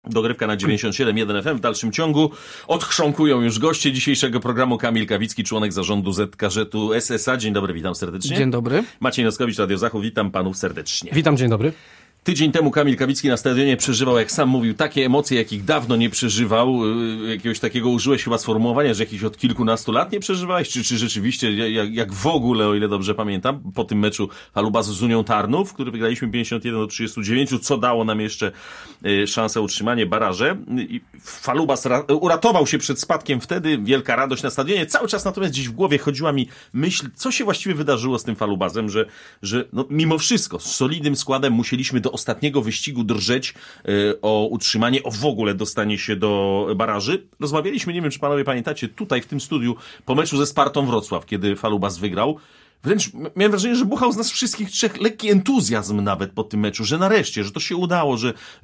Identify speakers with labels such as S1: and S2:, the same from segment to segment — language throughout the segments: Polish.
S1: Dogrywka na 97.1 FM. W dalszym ciągu odchrząkują już goście dzisiejszego programu. Kamil Kawicki, członek zarządu ZKŻ-u SSA. Dzień dobry, witam serdecznie.
S2: Dzień dobry.
S1: Maciej Noskowicz, Radio Zachód. Witam panów serdecznie.
S2: Witam, dzień dobry.
S1: Tydzień temu Kamil Kawicki na stadionie przeżywał, jak sam mówił, takie emocje, jakich dawno nie przeżywał. Jakiegoś takiego użyłeś chyba sformułowania, że jakichś od kilkunastu lat nie przeżywałeś? Czy rzeczywiście, jak w ogóle, o ile dobrze pamiętam, po tym meczu Falubazu z Unią Tarnów, który wygraliśmy 51-39, co dało nam jeszcze szansę utrzymania baraże. Falubas uratował się przed spadkiem wtedy, wielka radość na stadionie. Cały czas natomiast gdzieś w głowie chodziła mi myśl, co się właściwie wydarzyło z tym Falubazem, że no, mimo wszystko z solidnym składem musieliśmy do ostatniego wyścigu drżeć o utrzymanie, o w ogóle dostanie się do baraży. Rozmawialiśmy, nie wiem czy panowie pamiętacie, tutaj w tym studiu po meczu ze Spartą Wrocław, kiedy Falubas wygrał. Wręcz miałem wrażenie, że buchał z nas wszystkich trzech lekki entuzjazm nawet po tym meczu, że nareszcie, że to się udało,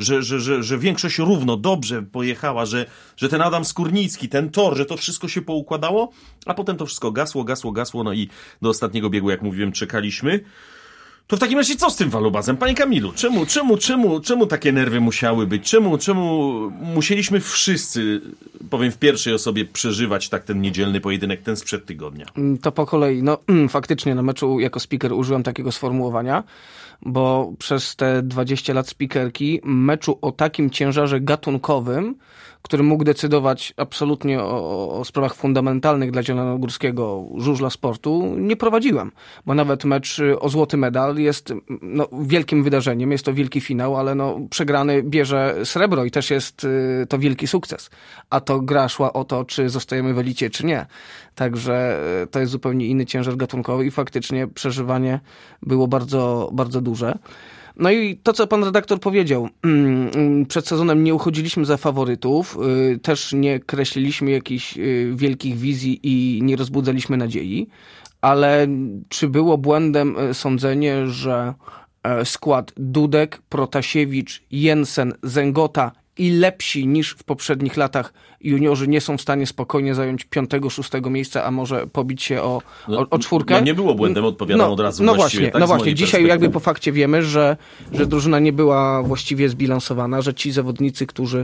S1: że większość równo, dobrze pojechała, że ten Adam Skórnicki, ten tor, że to wszystko się poukładało, a potem to wszystko gasło, no i do ostatniego biegu, jak mówiłem, czekaliśmy. To w takim razie co z tym Falubazem? Panie Kamilu, czemu takie nerwy musiały być? Czemu musieliśmy wszyscy, powiem w pierwszej osobie, przeżywać tak ten niedzielny pojedynek, ten sprzed tygodnia?
S2: To po kolei. No faktycznie na meczu jako speaker użyłem takiego sformułowania, bo przez te 20 lat speakerki meczu o takim ciężarze gatunkowym, który mógł decydować absolutnie o sprawach fundamentalnych dla zielonogórskiego żużla sportu, nie prowadziłem. Bo nawet mecz o złoty medal jest wielkim wydarzeniem, jest to wielki finał, ale przegrany bierze srebro i też jest to wielki sukces. A to gra szła o to, czy zostajemy w elicie, czy nie. Także to jest zupełnie inny ciężar gatunkowy i faktycznie przeżywanie było bardzo, bardzo duże. No i to, co pan redaktor powiedział, przed sezonem nie uchodziliśmy za faworytów, też nie kreśliliśmy jakichś wielkich wizji i nie rozbudzaliśmy nadziei, ale czy było błędem sądzenie, że skład Dudek, Protasiewicz, Jensen, Zęgota i lepsi niż w poprzednich latach juniorzy nie są w stanie spokojnie zająć 5., 6. miejsca, a może pobić się o 4?
S1: No nie było błędem, odpowiadam od razu właściwie.
S2: Właśnie. Dzisiaj jakby po fakcie wiemy, że drużyna nie była właściwie zbilansowana, że ci zawodnicy, którzy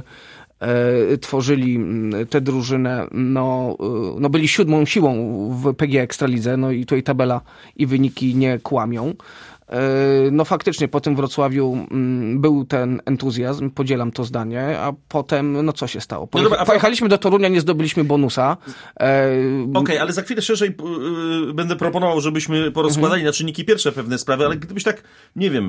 S2: tworzyli tę drużynę, byli 7. siłą w PGA Ekstralidze, i tutaj tabela i wyniki nie kłamią. Faktycznie po tym Wrocławiu był ten entuzjazm, podzielam to zdanie, a potem, co się stało? Pojechaliśmy do Torunia, nie zdobyliśmy bonusa.
S1: Okej, ale za chwilę szerzej będę proponował, żebyśmy porozkładali na czynniki pierwsze pewne sprawy, ale gdybyś tak, nie wiem,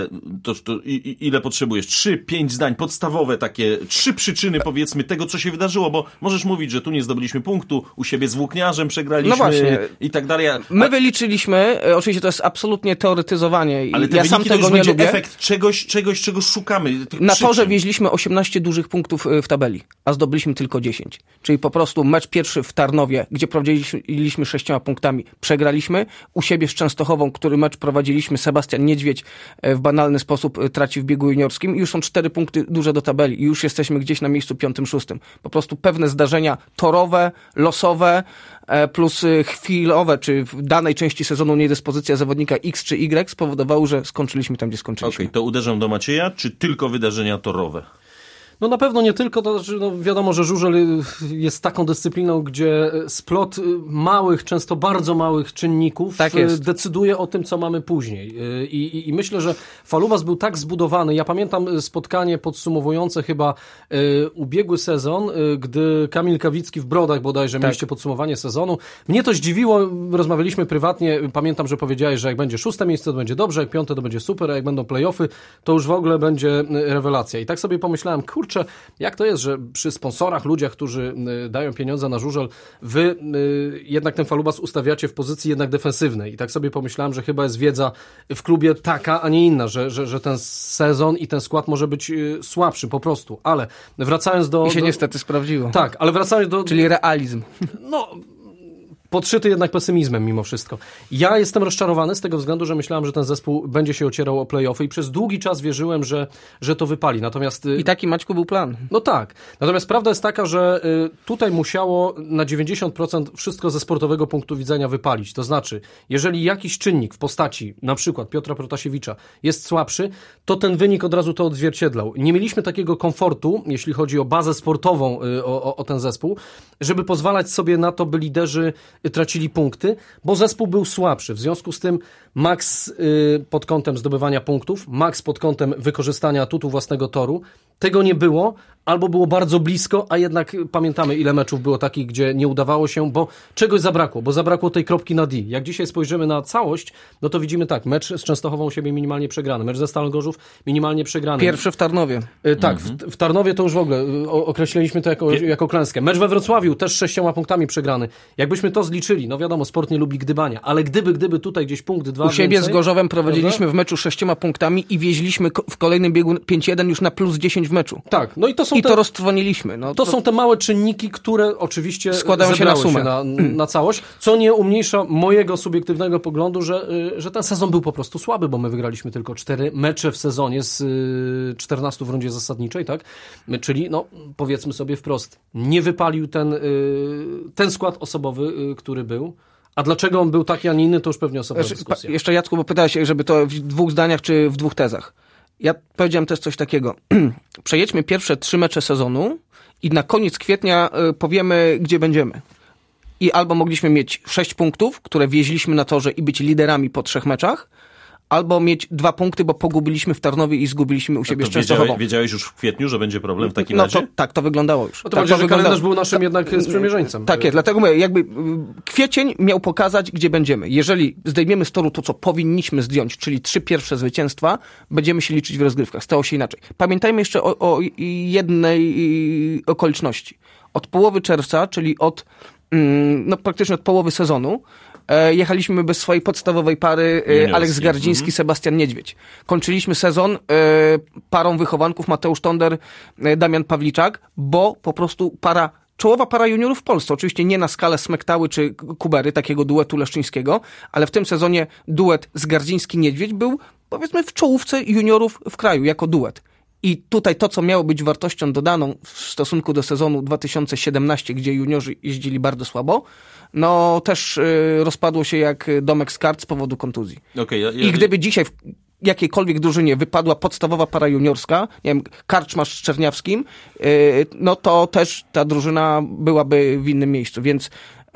S1: ile potrzebujesz, 3-5 zdań podstawowe takie, 3 przyczyny powiedzmy tego, co się wydarzyło, bo możesz mówić, że tu nie zdobyliśmy punktu, u siebie z Włókniarzem przegraliśmy i tak dalej.
S2: My wyliczyliśmy, oczywiście to jest absolutnie teoretyzowanie.
S1: Ale te wyniki to już będzie efekt czegoś, czego szukamy.
S2: Na torze wieźliśmy 18 dużych punktów w tabeli, a zdobyliśmy tylko 10. Czyli po prostu mecz pierwszy w Tarnowie, gdzie prowadziliśmy 6 punktami, przegraliśmy. U siebie z Częstochową, który mecz prowadziliśmy, Sebastian Niedźwiedź w banalny sposób traci w biegu juniorskim i już są 4 punkty duże do tabeli i już jesteśmy gdzieś na miejscu 5., 6. Po prostu pewne zdarzenia torowe, losowe, plus chwilowe, czy w danej części sezonu niedyspozycja zawodnika X czy Y spowodowało, że skończyliśmy tam, gdzie skończyliśmy.
S1: Okej, to uderzam do Macieja, czy tylko wydarzenia torowe?
S3: Na pewno nie tylko, to znaczy, wiadomo, że żużel jest taką dyscypliną, gdzie splot małych, często bardzo małych czynników decyduje o tym, co mamy później. I myślę, że Falubas był tak zbudowany. Ja pamiętam spotkanie podsumowujące chyba ubiegły sezon, gdy Kamil Kawicki w Brodach bodajże mieliście podsumowanie sezonu. Mnie to zdziwiło, rozmawialiśmy prywatnie, pamiętam, że powiedziałeś, że jak będzie 6. miejsce, to będzie dobrze, jak 5. to będzie super, a jak będą play-offy, to już w ogóle będzie rewelacja. I tak sobie pomyślałem, kurczę, jak to jest, że przy sponsorach, ludziach, którzy dają pieniądze na żużel, wy jednak ten Falubas ustawiacie w pozycji jednak defensywnej. I tak sobie pomyślałem, że chyba jest wiedza w klubie taka, a nie inna, że ten sezon i ten skład może być słabszy po prostu. Ale wracając do...
S2: I się niestety sprawdziło.
S3: Tak, ale wracając do...
S2: Czyli realizm.
S3: podszyty jednak pesymizmem mimo wszystko. Ja jestem rozczarowany z tego względu, że myślałem, że ten zespół będzie się ocierał o play-offy i przez długi czas wierzyłem, że to wypali. Natomiast...
S2: I taki, Maćku, był plan.
S3: No tak. Natomiast prawda jest taka, że tutaj musiało na 90% wszystko ze sportowego punktu widzenia wypalić. To znaczy, jeżeli jakiś czynnik w postaci na przykład Piotra Protasiewicza jest słabszy, to ten wynik od razu to odzwierciedlał. Nie mieliśmy takiego komfortu, jeśli chodzi o bazę sportową, o ten zespół, żeby pozwalać sobie na to, by liderzy tracili punkty, bo zespół był słabszy. W związku z tym maks pod kątem zdobywania punktów, maks pod kątem wykorzystania atutu własnego toru. Tego nie było, albo było bardzo blisko, a jednak pamiętamy, ile meczów było takich, gdzie nie udawało się, bo czegoś zabrakło, bo zabrakło tej kropki na D. Jak dzisiaj spojrzymy na całość, no to widzimy tak, mecz z Częstochową u siebie minimalnie przegrany, mecz ze Stalą Gorzów minimalnie przegrany.
S2: Pierwszy w Tarnowie.
S3: Tak, w Tarnowie to już w ogóle określiliśmy to jako klęskę. Mecz we Wrocławiu też 6 punktami przegrany. Jakbyśmy to zliczyli, no wiadomo, sport nie lubi gdybania, ale gdyby tutaj gdzieś punkt, 2
S2: u siebie
S3: więcej,
S2: z Gorzowem prowadziliśmy w meczu 6 punktami i wieźliśmy w kolejnym biegu 5-1 już na plus 10 w meczu.
S3: Tak, no i to są
S2: to roztrwoniliśmy. No,
S3: to są te małe czynniki, które oczywiście
S2: składają się na sumę.
S3: Na całość, co nie umniejsza mojego subiektywnego poglądu, że ten sezon był po prostu słaby, bo my wygraliśmy tylko 4 mecze w sezonie z 14 w rundzie zasadniczej, tak? Czyli, no, powiedzmy sobie wprost, nie wypalił ten skład osobowy, który był. A dlaczego on był taki, a nie inny, to już pewnie osobna dyskusja.
S2: Jeszcze, Jacku, bo pytałeś, żeby to w 2 zdaniach czy w 2 tezach. Ja powiedziałem też coś takiego. Przejedźmy pierwsze 3 mecze sezonu i na koniec kwietnia powiemy, gdzie będziemy. I albo mogliśmy mieć 6 punktów, które wieźliśmy na torze i być liderami po 3 meczach, albo mieć 2 punkty, bo pogubiliśmy w Tarnowie i zgubiliśmy u siebie z Częstochową.
S1: Wiedziałeś już w kwietniu, że będzie problem w takim razie?
S2: Tak, to wyglądało już.
S3: To bardziej, że kalendarz był naszym jednak sprzymierzeńcem.
S2: Tak jest, dlatego mówię, jakby kwiecień miał pokazać, gdzie będziemy. Jeżeli zdejmiemy z toru to, co powinniśmy zdjąć, czyli 3 pierwsze zwycięstwa, będziemy się liczyć w rozgrywkach. Stało się inaczej. Pamiętajmy jeszcze o jednej okoliczności. Od połowy czerwca, czyli praktycznie od połowy sezonu, jechaliśmy bez swojej podstawowej pary Aleks Gardziński, Sebastian Niedźwiedź. Kończyliśmy sezon parą wychowanków Mateusz Tonder, Damian Pawliczak, bo po prostu czołowa para juniorów w Polsce. Oczywiście nie na skalę Smektały czy Kubery, takiego duetu leszczyńskiego, ale w tym sezonie duet z Gardziński-Niedźwiedź był, powiedzmy, w czołówce juniorów w kraju, jako duet. I tutaj to, co miało być wartością dodaną w stosunku do sezonu 2017, gdzie juniorzy jeździli bardzo słabo, no też rozpadło się jak domek z kart z powodu kontuzji. I gdyby dzisiaj w jakiejkolwiek drużynie wypadła podstawowa para juniorska, nie wiem, Karczmasz z Czerniawskim, no to też ta drużyna byłaby w innym miejscu, więc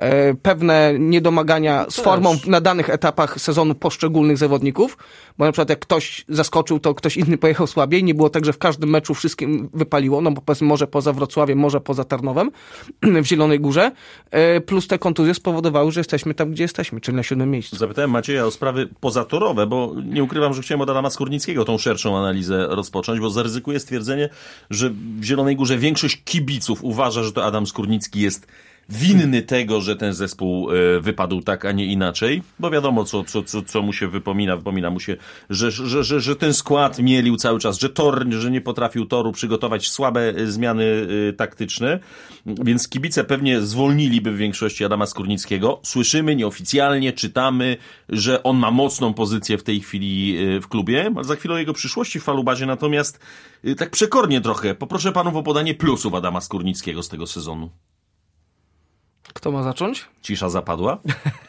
S2: pewne niedomagania z formą na danych etapach sezonu poszczególnych zawodników, bo na przykład jak ktoś zaskoczył, to ktoś inny pojechał słabiej, nie było tak, że w każdym meczu wszystkim wypaliło, no bo powiedzmy może poza Wrocławiem, może poza Tarnowem w Zielonej Górze, plus te kontuzje spowodowały, że jesteśmy tam, gdzie jesteśmy, czyli na 7. miejscu.
S1: Zapytałem Macieja o sprawy pozatorowe, bo nie ukrywam, że chciałem od Adama Skórnickiego tą szerszą analizę rozpocząć, bo zaryzykuję stwierdzenie, że w Zielonej Górze większość kibiców uważa, że to Adam Skórnicki jest winny tego, że ten zespół wypadł tak, a nie inaczej, bo wiadomo, co mu się wypomina mu się, że ten skład mielił cały czas, że nie potrafił toru przygotować, słabe zmiany taktyczne, więc kibice pewnie zwolniliby w większości Adama Skórnickiego. Słyszymy nieoficjalnie, czytamy, że on ma mocną pozycję w tej chwili w klubie, ale za chwilę o jego przyszłości w Falubazie, natomiast tak przekornie trochę, poproszę panów o podanie plusów Adama Skórnickiego z tego sezonu.
S2: Kto ma zacząć?
S1: Cisza zapadła.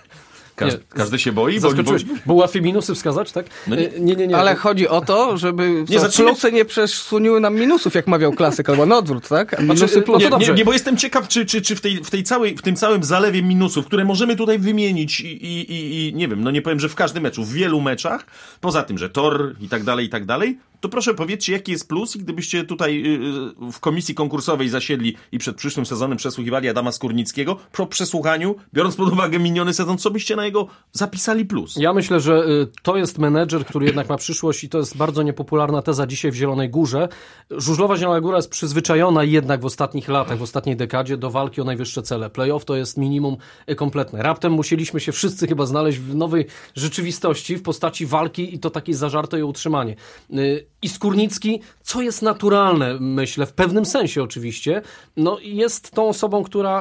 S1: Każdy się boi?
S3: Bo łatwiej minusy wskazać, tak?
S1: No
S3: nie.
S2: Ale chodzi o to, żeby plusy nie przesuniły nam minusów, jak mawiał klasyk, albo na odwrót, tak? A minusy plusy.
S1: Nie, bo jestem ciekaw, czy w tym całym zalewie minusów, które możemy tutaj wymienić i nie wiem, no nie powiem, że w każdym meczu, w wielu meczach, poza tym, że tor i tak dalej, to proszę powiedzcie, jaki jest plus i gdybyście tutaj w komisji konkursowej zasiedli i przed przyszłym sezonem przesłuchiwali Adama Skórnickiego, po przesłuchaniu, biorąc pod uwagę miniony sezon, co byście na jego zapisali plus?
S3: Ja myślę, że to jest menedżer, który jednak ma przyszłość i to jest bardzo niepopularna teza dzisiaj w Zielonej Górze. Żużlowa Zielona Góra jest przyzwyczajona jednak w ostatnich latach, w ostatniej dekadzie do walki o najwyższe cele. Playoff to jest minimum kompletne. Raptem musieliśmy się wszyscy chyba znaleźć w nowej rzeczywistości w postaci walki i to takiej zażartej o utrzymanie. I Skórnicki, co jest naturalne, myślę, w pewnym sensie oczywiście, no jest tą osobą, która,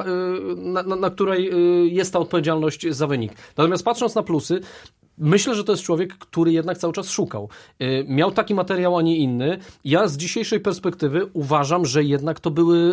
S3: na której jest ta odpowiedzialność za wynik. Natomiast patrząc na plusy, myślę, że to jest człowiek, który jednak cały czas szukał. Miał taki materiał, a nie inny. Ja z dzisiejszej perspektywy uważam, że jednak to były...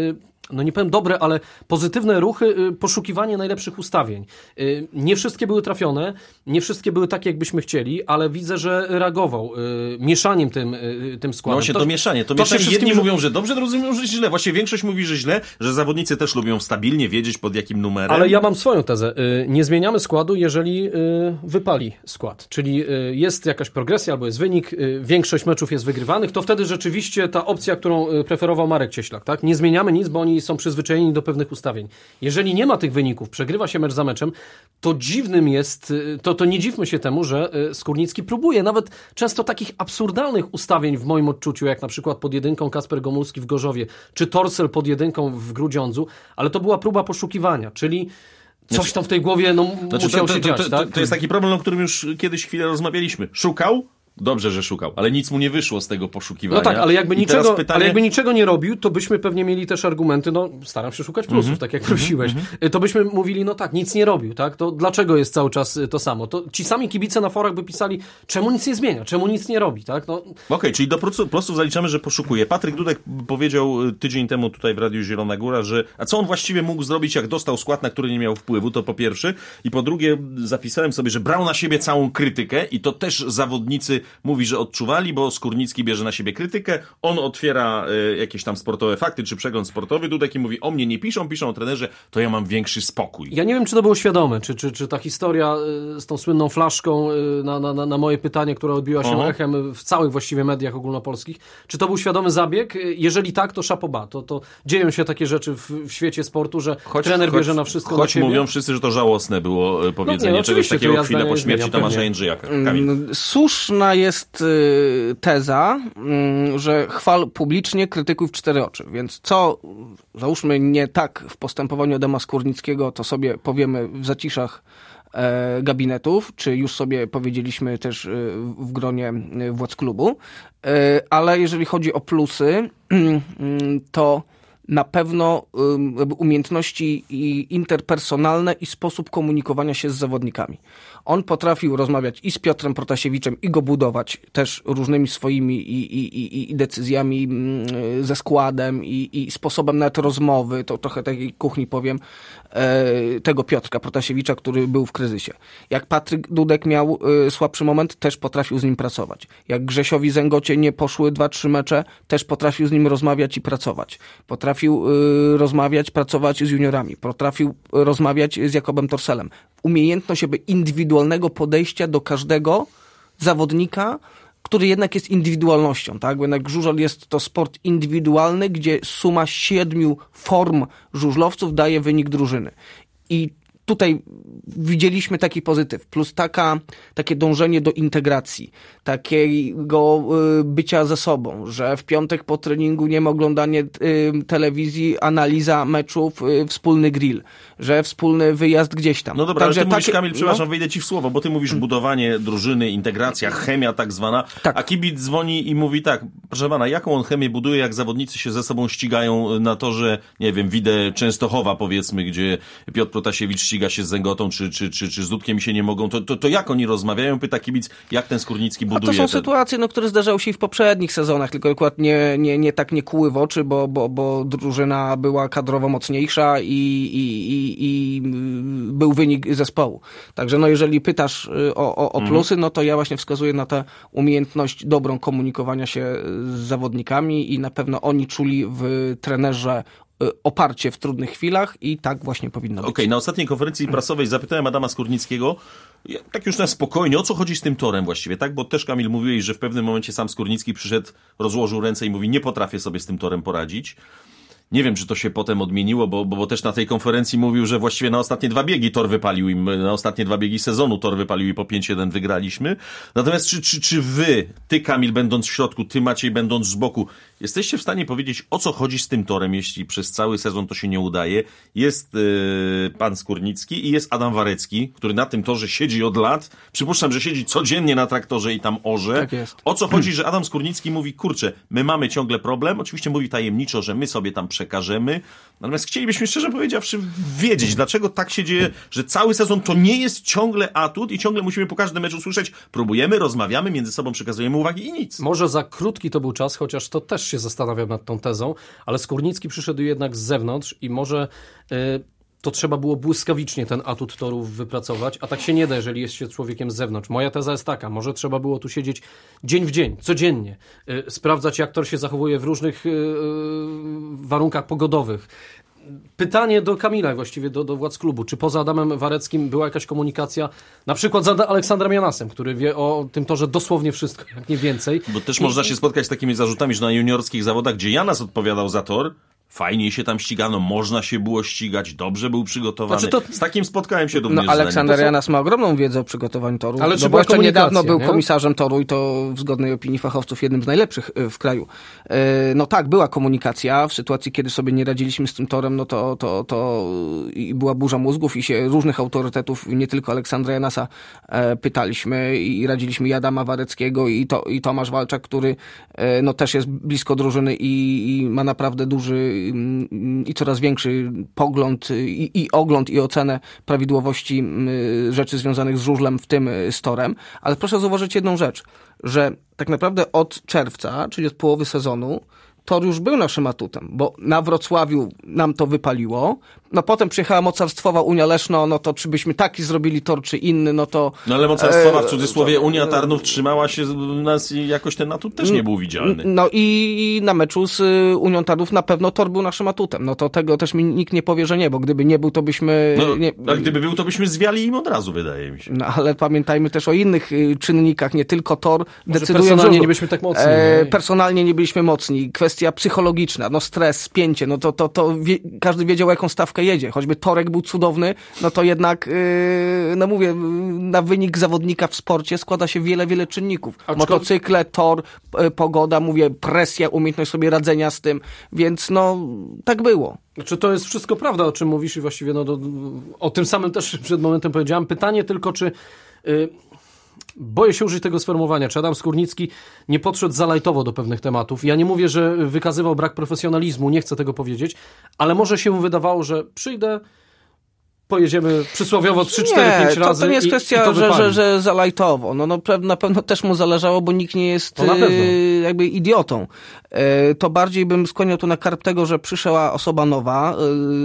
S3: no nie powiem dobre, ale pozytywne ruchy, poszukiwanie najlepszych ustawień. Nie wszystkie były trafione, nie wszystkie były takie, jakbyśmy chcieli, ale widzę, że reagował mieszaniem tym składem.
S1: No właśnie, to mieszanie. Jedni mówią, że dobrze, drudzy mówią, że źle. Właśnie większość mówi, że źle, że zawodnicy też lubią stabilnie wiedzieć, pod jakim numerem.
S3: Ale ja mam swoją tezę. Nie zmieniamy składu, jeżeli wypali skład. Czyli jest jakaś progresja albo jest wynik, większość meczów jest wygrywanych, to wtedy rzeczywiście ta opcja, którą preferował Marek Cieślak, tak? Nie zmieniamy nic, bo oni są przyzwyczajeni do pewnych ustawień. Jeżeli nie ma tych wyników, przegrywa się mecz za meczem, to dziwnym jest, to nie dziwmy się temu, że Skórnicki próbuje nawet często takich absurdalnych ustawień w moim odczuciu, jak na przykład pod jedynką Kasper Gomulski w Gorzowie, czy Torsel pod jedynką w Grudziądzu, ale to była próba poszukiwania, czyli coś tam w tej głowie musiał się dziać.
S1: To jest taki problem, o którym już kiedyś chwilę rozmawialiśmy. Szukał? Dobrze, że szukał, ale nic mu nie wyszło z tego poszukiwania.
S3: No tak, ale jakby niczego nie robił, to byśmy pewnie mieli też argumenty, no staram się szukać plusów, tak jak prosiłeś. To byśmy mówili, no tak, nic nie robił, tak? To dlaczego jest cały czas to samo? To ci sami kibice na forach by pisali, czemu nic nie zmienia, czemu nic nie robi, tak? No.
S1: Okej, czyli do plusów zaliczamy, że poszukuje. Patryk Dudek powiedział tydzień temu tutaj w Radiu Zielona Góra, że a co on właściwie mógł zrobić, jak dostał skład, na który nie miał wpływu, to po pierwsze. I po drugie zapisałem sobie, że brał na siebie całą krytykę i to też zawodnicy mówi, że odczuwali, bo Skórnicki bierze na siebie krytykę, on otwiera jakieś tam sportowe fakty, czy przegląd sportowy, Dudek i mówi, o mnie nie piszą o trenerze, to ja mam większy spokój.
S3: Ja nie wiem, czy to było świadome, czy ta historia z tą słynną flaszką na moje pytanie, które odbiła się echem w całych właściwie mediach ogólnopolskich, czy to był świadomy zabieg? Jeżeli tak, to chapeau bas. To dzieją się takie rzeczy w świecie sportu, że trener bierze na wszystko na siebie.
S1: Mówią wszyscy, że to żałosne było powiedzenie czegoś takiego chwilę po śmierci Tomasza Jędrzejaka.
S2: Słuszna jest teza, że chwal publicznie, krytykuj w cztery oczy. Więc co, załóżmy, nie tak w postępowaniu Adama Skórnickiego, to sobie powiemy w zaciszach gabinetów, czy już sobie powiedzieliśmy też w gronie władz klubu. Ale jeżeli chodzi o plusy, to na pewno umiejętności interpersonalne i sposób komunikowania się z zawodnikami. On potrafił rozmawiać i z Piotrem Protasiewiczem i go budować też różnymi swoimi i decyzjami, ze składem i sposobem nawet rozmowy, to trochę takiej kuchni powiem, tego Piotrka Protasiewicza, który był w kryzysie. Jak Patryk Dudek miał słabszy moment, też potrafił z nim pracować. Jak Grzesiowi Zęgocie nie poszły 2-3 mecze, też potrafił z nim rozmawiać i pracować. Potrafił rozmawiać, pracować z juniorami. Potrafił rozmawiać z Jakobem Torselem. Umiejętność jakby indywidualnego podejścia do każdego zawodnika, który jednak jest indywidualnością, tak? Bo jednak żużel jest to sport indywidualny, gdzie suma 7 form żużlowców daje wynik drużyny. I tutaj widzieliśmy taki pozytyw, plus takie dążenie do integracji, takiego bycia ze sobą, że w piątek po treningu nie ma oglądania telewizji, analiza meczów, wspólny grill, że wspólny wyjazd gdzieś tam.
S1: No dobra, także ale ty mówisz, Kamil, przepraszam, wejdę ci w słowo, bo ty mówisz budowanie drużyny, integracja, chemia tak zwana, a kibic dzwoni i mówi tak, proszę pana, jaką on chemię buduje, jak zawodnicy się ze sobą ścigają na torze, nie wiem, Widę Częstochowa powiedzmy, gdzie Piotr Protasiewicz ściga się z Zęgotą, czy z Dudkiem się nie mogą, to jak oni rozmawiają? Pyta kibic, jak ten Skórnicki buduje.
S2: A to są sytuacje, które zdarzały się i w poprzednich sezonach, tylko akurat nie tak nie kłuły w oczy, bo drużyna była kadrowo mocniejsza i był wynik zespołu. Także jeżeli pytasz o plusy, no to ja właśnie wskazuję na tę umiejętność dobrą komunikowania się z zawodnikami i na pewno oni czuli w trenerze oparcie w trudnych chwilach i tak właśnie powinno być.
S1: Okej, na ostatniej konferencji prasowej zapytałem Adama Skórnickiego, tak już na spokojnie, o co chodzi z tym torem właściwie, tak? Bo też, Kamil, mówiłeś, że w pewnym momencie sam Skórnicki przyszedł, rozłożył ręce i mówi, nie potrafię sobie z tym torem poradzić. Nie wiem, czy to się potem odmieniło, bo też na tej konferencji mówił, że właściwie na ostatnie 2 biegi tor wypalił im, na ostatnie 2 biegi sezonu tor wypalił i po 5-1 wygraliśmy. Natomiast czy wy, ty Kamil będąc w środku, ty Maciej będąc z boku, jesteście w stanie powiedzieć, o co chodzi z tym torem, jeśli przez cały sezon to się nie udaje? Jest pan Skórnicki i jest Adam Warecki, który na tym torze siedzi od lat. Przypuszczam, że siedzi codziennie na traktorze i tam orze.
S2: Tak jest.
S1: O co chodzi, że Adam Skórnicki mówi, kurczę, my mamy ciągle problem. Oczywiście mówi tajemniczo, że my sobie tam przekażemy. Natomiast chcielibyśmy, szczerze powiedziawszy, wiedzieć, dlaczego tak się dzieje, że cały sezon to nie jest ciągle atut i ciągle musimy po każdym meczu słyszeć, próbujemy, rozmawiamy, między sobą przekazujemy uwagi i nic.
S3: Może za krótki to był czas, chociaż to też się zastanawiam nad tą tezą, ale Skórnicki przyszedł jednak z zewnątrz i może to trzeba było błyskawicznie ten atut torów wypracować, a tak się nie da, jeżeli jest się człowiekiem z zewnątrz. Moja teza jest taka, może trzeba było tu siedzieć dzień w dzień, codziennie, sprawdzać, jak tor się zachowuje w różnych warunkach pogodowych. Pytanie do Kamila, właściwie do władz klubu. Czy poza Adamem Wareckim była jakaś komunikacja, na przykład z Aleksandrem Janasem, który wie o tym torze dosłownie wszystko, jak nie więcej.
S1: Bo też można się spotkać z takimi zarzutami, że na juniorskich zawodach, gdzie Janas odpowiadał za tor, fajnie się tam ścigano, można się było ścigać, dobrze był przygotowany.
S3: Znaczy
S1: Z takim spotkałem się również.
S2: Aleksander Janas ma ogromną wiedzę o przygotowaniu toru.
S3: Ale czy
S2: bo jeszcze niedawno był
S3: nie?
S2: komisarzem toru i to w zgodnej opinii fachowców jednym z najlepszych w kraju. No tak, była komunikacja w sytuacji, kiedy sobie nie radziliśmy z tym torem, no to i była burza mózgów i się różnych autorytetów, nie tylko Aleksandra Janasa pytaliśmy i radziliśmy i Adama Wareckiego i Tomasz Walczak, który no też jest blisko drużyny i ma naprawdę duży i coraz większy pogląd i ogląd i ocenę prawidłowości rzeczy związanych z żużlem, w tym z torem. Ale proszę zauważyć jedną rzecz, że tak naprawdę od czerwca, czyli od połowy sezonu, tor już był naszym atutem, bo na Wrocławiu nam to wypaliło, no potem przyjechała mocarstwowa Unia Leszno, no to czy byśmy taki zrobili tor, czy inny, no to...
S1: No ale mocarstwowa, w cudzysłowie, Unia Tarnów trzymała się nas i jakoś ten atut też nie był widzialny.
S2: No i na meczu z Unią Tarnów na pewno tor był naszym atutem. No to tego też mi nikt nie powie, że nie, bo gdyby nie był, to byśmy...
S1: A gdyby był, to byśmy zwiali im od razu, wydaje mi się.
S2: No ale pamiętajmy też o innych czynnikach, nie tylko tor decyduje...
S3: Personalnie nie byliśmy tak mocni.
S2: Personalnie nie byliśmy mocni. Kwestia psychologiczna, no stres, spięcie, no to każdy wiedział, jaką stawkę jedzie. Choćby torek był cudowny, no to jednak, no mówię, na wynik zawodnika w sporcie składa się wiele czynników. Motocykle, tor, pogoda, mówię, presja, umiejętność sobie radzenia z tym, więc no, tak było.
S3: Czy to jest wszystko prawda, o czym mówisz i właściwie o tym samym też przed momentem powiedziałem. Pytanie tylko, czy... Boję się użyć tego sformułowania. Czy Adam Skórnicki nie podszedł za lajtowo do pewnych tematów? Ja nie mówię, że wykazywał brak profesjonalizmu, nie chcę tego powiedzieć, ale może się mu wydawało, że przyjdę, pojedziemy przysłowiowo 3, 4, 5 razy.
S2: To nie jest kwestia, że za lajtowo. No, na pewno też mu zależało, bo nikt nie jest jakby idiotą. To bardziej bym skłaniał tu na karp tego, że przyszła osoba nowa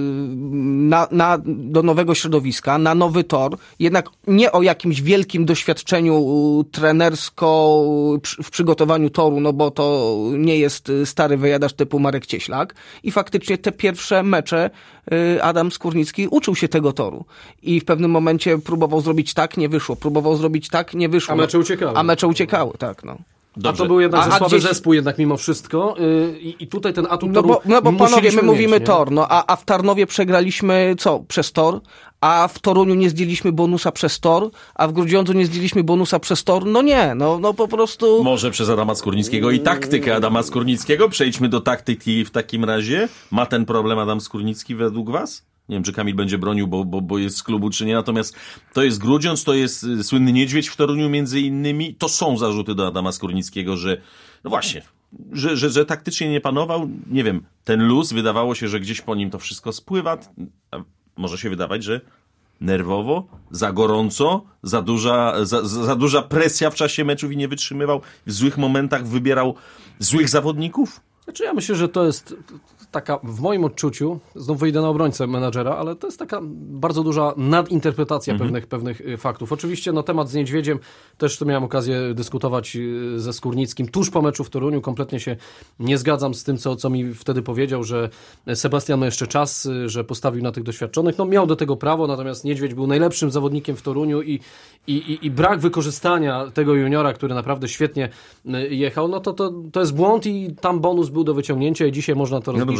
S2: do nowego środowiska, na nowy tor, jednak nie o jakimś wielkim doświadczeniu trenersko w przygotowaniu toru, no bo to nie jest stary wyjadacz typu Marek Cieślak i faktycznie te pierwsze mecze Adam Skórnicki uczył się tego toru i w pewnym momencie próbował zrobić tak, nie wyszło,
S3: A mecze uciekały.
S2: Tak, no.
S3: Dobrze. A to był jednak słaby zespół jednak mimo wszystko i tutaj ten atut toru
S2: No bo panowie, my mówimy
S3: mieć,
S2: tor, no a w Tarnowie przegraliśmy przez tor, a w Toruniu nie zdjęliśmy bonusa przez tor, a w Grudziądzu nie zdjęliśmy bonusa przez tor, no nie, no po prostu...
S1: Może przez Adama Skórnickiego i taktykę Adama Skórnickiego. Przejdźmy do taktyki w takim razie. Ma ten problem Adam Skórnicki według was? Nie wiem, czy Kamil będzie bronił, bo jest z klubu, czy nie. Natomiast to jest Grudziądz, to jest słynny Niedźwiedź w Toruniu między innymi. To są zarzuty do Adama Skórnickiego, że no właśnie, że taktycznie nie panował. Nie wiem, ten luz, wydawało się, że gdzieś po nim to wszystko spływa. A może się wydawać, że nerwowo, za gorąco, za duża presja w czasie meczów i nie wytrzymywał. W złych momentach wybierał złych zawodników.
S3: Znaczy ja myślę, że to jest taka, w moim odczuciu, znów wyjdę na obrońcę menadżera, ale to jest taka bardzo duża nadinterpretacja pewnych faktów. Oczywiście temat z Niedźwiedziem, też tu miałem okazję dyskutować ze Skórnickim tuż po meczu w Toruniu. Kompletnie się nie zgadzam z tym, co mi wtedy powiedział, że Sebastian ma jeszcze czas, że postawił na tych doświadczonych. No miał do tego prawo, natomiast Niedźwiedź był najlepszym zawodnikiem w Toruniu i brak wykorzystania tego juniora, który naprawdę świetnie jechał, no to jest błąd i tam bonus był do wyciągnięcia i dzisiaj można to rozliczyć.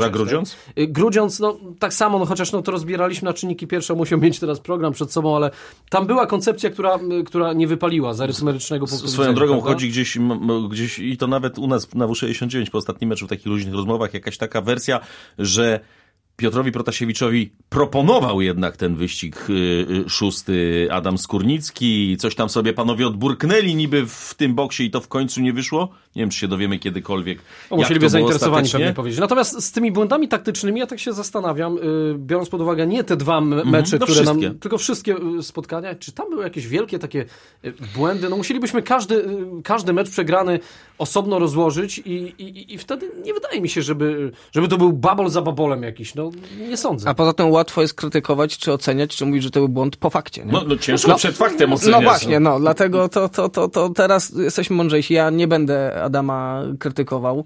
S1: A Grudziądz?
S3: Grudziądz, no tak samo, no chociaż no to rozbieraliśmy na czynniki pierwsze, musiał mieć teraz program przed sobą, ale tam była koncepcja, która nie wypaliła z arytmetycznego punktu widzenia.
S1: Swoją drogą chodzi gdzieś i to nawet u nas na W69 po ostatnim meczu w takich luźnych rozmowach jakaś taka wersja, że Piotrowi Protasiewiczowi proponował jednak ten wyścig szósty Adam Skórnicki. Coś tam sobie panowie odburknęli niby w tym boksie i to w końcu nie wyszło. Nie wiem, czy się dowiemy kiedykolwiek.
S3: Musieliby zainteresowani pewnie powiedzieć. Natomiast z tymi błędami taktycznymi ja tak się zastanawiam, biorąc pod uwagę nie te dwa mecze, które wszystkie. Tylko wszystkie spotkania. Czy tam były jakieś wielkie takie błędy? No musielibyśmy każdy mecz przegrany osobno rozłożyć i wtedy nie wydaje mi się, żeby to był babol za babolem jakiś. No nie sądzę.
S2: A poza tym łatwo jest krytykować, czy oceniać, czy mówić, że to był błąd po fakcie. Nie?
S1: No ciężko przed faktem oceniać.
S2: No właśnie, dlatego to teraz jesteśmy mądrzejsi. Ja nie będę Adama krytykował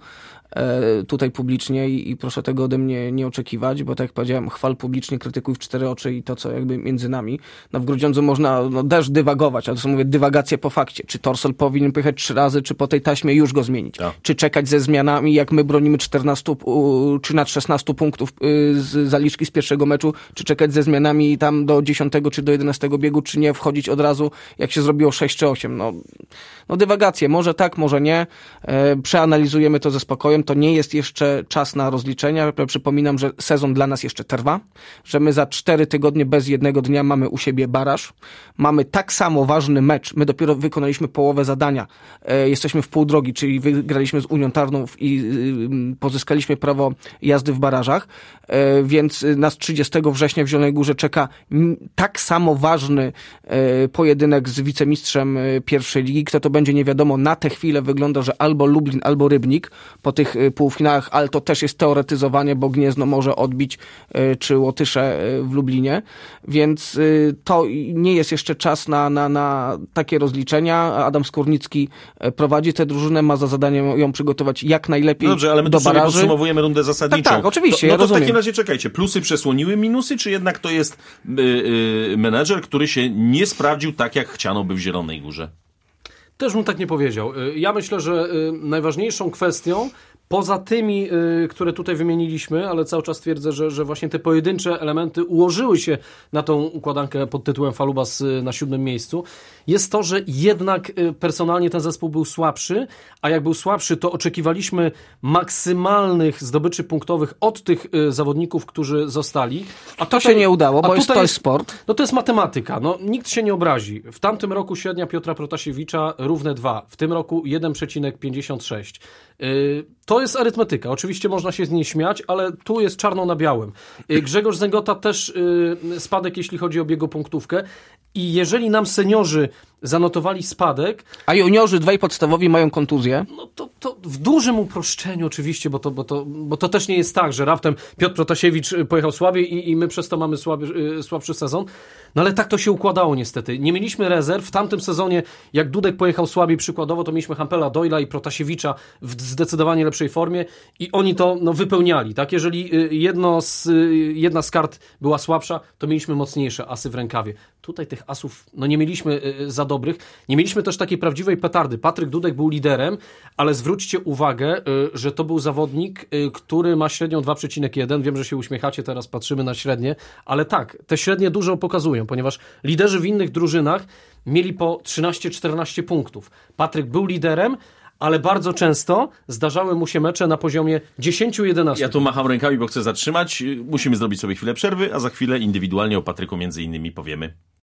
S2: tutaj publicznie i proszę tego ode mnie nie oczekiwać, bo tak jak powiedziałem, chwal publicznie, krytykuj w 4 oczy i to, co jakby między nami. No w Grudziądzu można też dywagować, ale to są, mówię, dywagacje po fakcie. Czy Torsol powinien pojechać 3 razy, czy po tej taśmie już go zmienić? Ja. Czy czekać ze zmianami, jak my bronimy 14 czy nad 16 punktów z zaliczki z pierwszego meczu, czy czekać ze zmianami tam do 10 czy do 11 biegu, czy nie wchodzić od razu, jak się zrobiło 6 czy 8. No dywagacje. Może tak, może nie. Przeanalizujemy to ze spokojem. To nie jest jeszcze czas na rozliczenia. Przypominam, że sezon dla nas jeszcze trwa, że my za 4 tygodnie bez jednego dnia mamy u siebie baraż. Mamy tak samo ważny mecz. My dopiero wykonaliśmy połowę zadania. Jesteśmy w pół drogi, czyli wygraliśmy z Unią Tarnów i pozyskaliśmy prawo jazdy w barażach, więc nas 30 września w Zielonej Górze czeka tak samo ważny pojedynek z wicemistrzem pierwszej ligi. Kto to będzie, nie wiadomo. Na tę chwilę wygląda, że albo Lublin, albo Rybnik po tych półfinałach, ale to też jest teoretyzowanie, bo Gniezno może odbić czy Łotysze w Lublinie, więc to nie jest jeszcze czas na takie rozliczenia. Adam Skórnicki prowadzi tę drużynę, ma za zadanie ją przygotować jak najlepiej do baraży.
S1: Dobrze, ale my tu sobie podsumowujemy rundę zasadniczą.
S2: Tak, oczywiście.
S1: To w takim razie czekajcie, plusy przesłoniły minusy, czy jednak to jest menedżer, który się nie sprawdził tak, jak chciano by w Zielonej Górze?
S3: Też bym tak nie powiedział. Ja myślę, że najważniejszą kwestią, poza tymi, które tutaj wymieniliśmy, ale cały czas twierdzę, że właśnie te pojedyncze elementy ułożyły się na tą układankę pod tytułem Falubas na 7. miejscu, jest to, że jednak personalnie ten zespół był słabszy, a jak był słabszy, to oczekiwaliśmy maksymalnych zdobyczy punktowych od tych zawodników, którzy zostali.
S2: A to się nie udało, bo to jest sport.
S3: No to jest matematyka. No, nikt się nie obrazi. W tamtym roku średnia Piotra Protasiewicza równe 2. W tym roku 1,56. To jest arytmetyka. Oczywiście można się z niej śmiać, ale tu jest czarno na białym. Grzegorz Zęgota też spadek, jeśli chodzi o punktówkę. I jeżeli nam seniorzy zanotowali spadek...
S2: A juniorzy 2 podstawowi mają kontuzję?
S3: No to w dużym uproszczeniu oczywiście, bo to też nie jest tak, że raptem Piotr Protasiewicz pojechał słabiej i my przez to mamy słabszy sezon. No ale tak to się układało niestety. Nie mieliśmy rezerw. W tamtym sezonie, jak Dudek pojechał słabiej przykładowo, to mieliśmy Hampela, Doyla i Protasiewicza w zdecydowanie lepszej formie i oni to wypełniali. Tak? Jeżeli jedna z kart była słabsza, to mieliśmy mocniejsze asy w rękawie. Tutaj tych asów nie mieliśmy za dobrych. Nie mieliśmy też takiej prawdziwej petardy. Patryk Dudek był liderem, ale zwróćcie uwagę, że to był zawodnik, który ma średnią 2,1. Wiem, że się uśmiechacie, teraz patrzymy na średnie, ale tak, te średnie dużo pokazują, ponieważ liderzy w innych drużynach mieli po 13-14 punktów. Patryk był liderem, ale bardzo często zdarzały mu się mecze na poziomie 10-11.
S1: Ja tu macham rękami, bo chcę zatrzymać. Musimy zrobić sobie chwilę przerwy, a za chwilę indywidualnie o Patryku między innymi powiemy.